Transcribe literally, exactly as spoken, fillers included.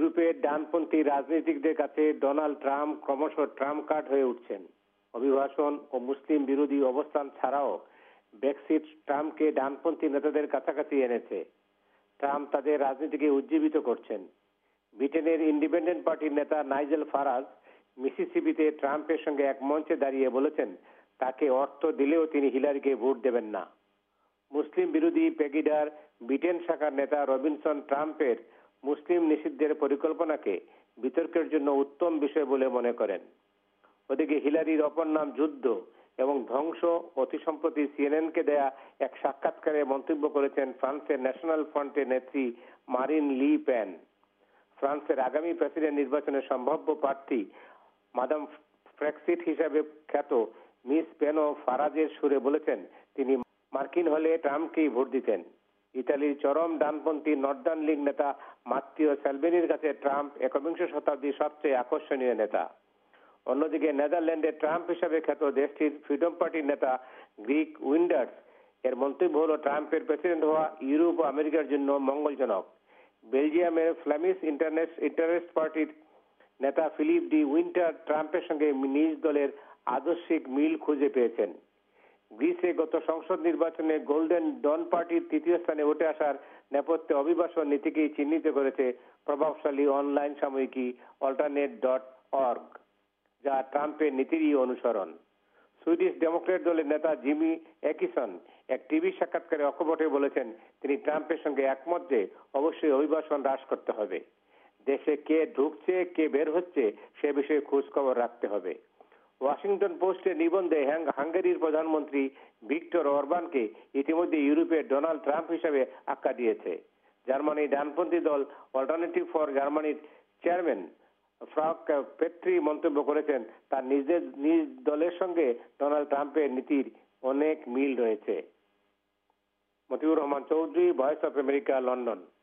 ইউরোপের ডানপন্থী রাজনীতিকদের কাছে ডোনাল্ড ট্রাম্প ক্রমশ ট্রাম্প কার্ড হয়ে উঠছেন। অভিবাসন ও মুসলিম বিরোধী অবস্থান ছাড়াও ব্রেক্সিট ট্রাম্পকে ডানপন্থী নেতাদের কাছাকাছি এনেছে। ট্রাম্প তাদের রাজনীতিকে উজ্জীবিত করছেন। ব্রিটেনের ইন্ডিপেন্ডেন্ট পার্টির নেতা নাইজেল ফারাজ মিসিসিপিতে ট্রাম্পের সঙ্গে এক মঞ্চে দাঁড়িয়ে বলেছেন তাকে অর্থ দিলেও তিনি হিলারিকে ভোট দেবেন না। মুসলিম বিরোধী পেগিডার ব্রিটেন শাখার নেতা রবিনসন ট্রাম্পের মুসলিম নিষিদ্ধের পরিকল্পনাকে বিতর্কের জন্য উত্তম বিষয় বলে মনে করেন। ওদিকে হিলারির অপর নাম যুদ্ধ এবং ধ্বংস অতি সম্প্রতি সিএনএনকে দেয়া এক সাক্ষাৎকারে মন্তব্য করেছেন ফ্রান্সের ন্যাশনাল ফ্রন্টের নেত্রী মারিন লি পেন। ফ্রান্সের আগামী প্রেসিডেন্ট নির্বাচনের সম্ভাব্য প্রার্থী মাদাম ফ্রেক্সিট হিসাবে খ্যাত মিস পেনও ফারাজের সুরে বলেছেন তিনি মার্কিন হলে ট্রাম্পকেই ভোট দিতেন। ইতালির চরম ডানপন্থী নর্দার্ন লীগ নেতা মাত্তিও স্যালভিনির কাছে ট্রাম্প একবিংশ শতাব্দীর সবচেয়ে আকর্ষণীয় নেতা। অন্যদিকে নেদারল্যান্ডের ট্রাম্প হিসাবে খ্যাত দেশটির ফ্রিডম পার্টির নেতা গ্রিক উইন্ডার্স এর মন্তব্য হল ট্রাম্পের প্রেসিডেন্ট হওয়া ইউরোপ ও আমেরিকার জন্য মঙ্গলজনক। বেলজিয়ামের ফ্ল্যামিশ ইন্টারেস্ট পার্টির নেতা ফিলিপ ডি উইন্টার ট্রাম্পের সঙ্গে নিজ দলের আদর্শিক মিল খুঁজে পেয়েছেন। গ্রিসে গত সংসদ নির্বাচনে গোল্ডেন ডন পার্টির তৃতীয় স্থানে উঠে আসার নেপথ্যে অভিবাসন নীতিকেই চিহ্নিত করেছে প্রভাবশালী অনলাইন সাময়িকী অল্টারনেট ডট অর্গ, যা ট্রাম্পের নীতিরই অনুসরণ। সুইডিশ ডেমোক্রেট দলের নেতা জিমি একিসন এক টিভি সাক্ষাৎকারে অকপটে বলেছেন তিনি ট্রাম্পের সঙ্গে একমত যে অবশ্যই অভিবাসন হ্রাস করতে হবে। দেশে কে ঢুকছে কে বের হচ্ছে সে বিষয়ে খোঁজ খবর রাখতে হবে। ওয়াশিংটন পোস্টের নিবন্ধে হাঙ্গেরির প্রধানমন্ত্রী ভিক্টর অরবানকে ইতিমধ্যে ইউরোপের ডোনাল্ড ট্রাম্প হিসেবে আখ্যা দিয়েছে। জার্মানির ডানপন্থী দল অল্টারনেটিভ ফর জার্মানির চেয়ারম্যান ফ্রাঙ্ক পেট্রি মন্তব্য করেছেন তার নিজের নিজ দলের সঙ্গে ডোনাল্ড ট্রাম্পের নীতির অনেক মিল রয়েছে। Motiur Rahman Chowdhury, voice of America, London.